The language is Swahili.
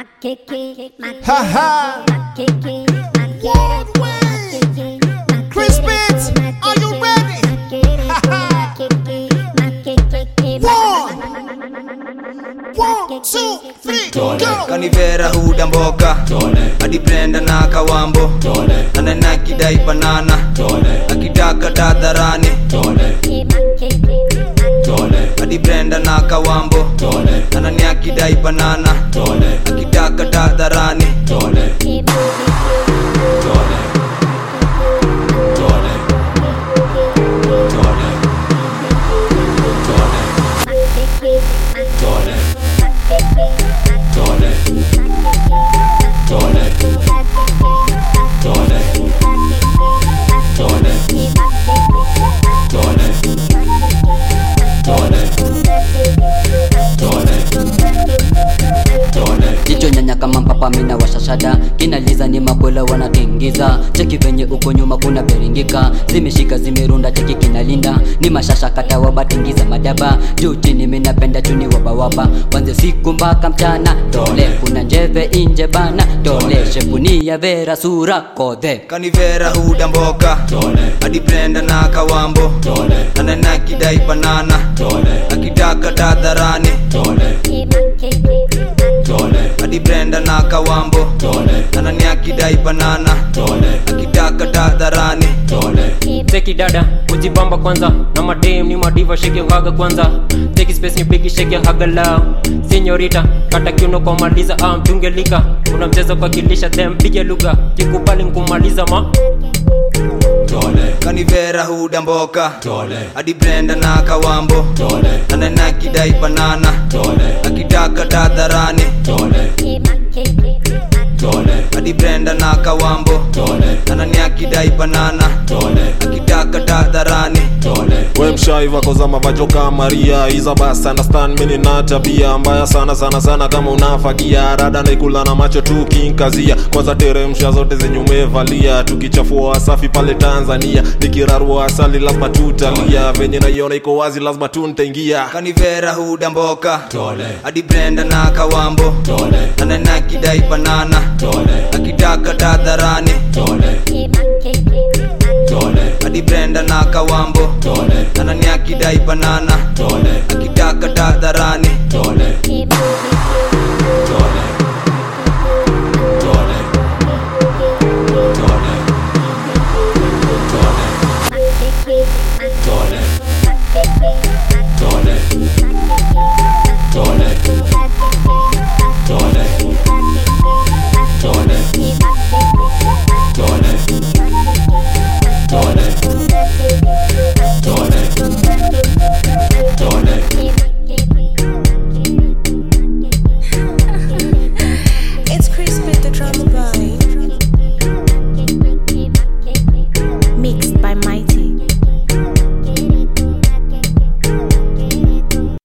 Ha Chris Beats, are you ready? One, two, three, go. Kanivera huda mboka hadi Brenda na Kawambo ananaki dai banana akitaka dadharani hadi Brenda na Kawambo ananiaki dai banana akitaka dadharani Jicho nyanya kama mpapa mina washashada kinaliza ni mabola wanatingiza cheki venye uko nyuma kuna beringika zimeshika zimerunda cheki kinalinda ni mashasha kata wabatingiza madaba juu chini mina penda chuni wabawaba wanze siku mpaka mchana tole kuna njeve inje bana tole shepuni ya vera sura kode Kanivera huda mboka hadi Brenda na Kawambo ananaki dai banana akitaka dadharani hadi Brenda na Kawambo ananiaki dai banana akitaka dadharani Teki dada ujibamba kwanza na madem ni madiva shake your haga kwanza Teki space ni bigi shake your haga lao Senyorita kata kiuno kwa maliza mtungelika unamcheza kwa kilisha them pige lugha kikubali nkumaliza ma Kanivera huda mboka hadi Brenda na Kawambo ananaki dai banana akitaka dadharani hadi Brenda na Kawambo ananiaki dai banana akitaka dadharani we mshaiva koza mavajoka Maria iza basa understand mini na tabia mbaya sana kama unafagia rada naikula na macho tu kinkazia kwanza teremsha zote zenye umevalia tukichafua safi pale Tanzania nikirarua asali lazima tutalia venye naiona iko wazi lazima tuntaingia Kanivera huda mboka hadi Brenda na Kawambo ananaki dai banana akitaka dadharani hadi Brenda na Kawambo ananiaki dai banana akitaka dadharani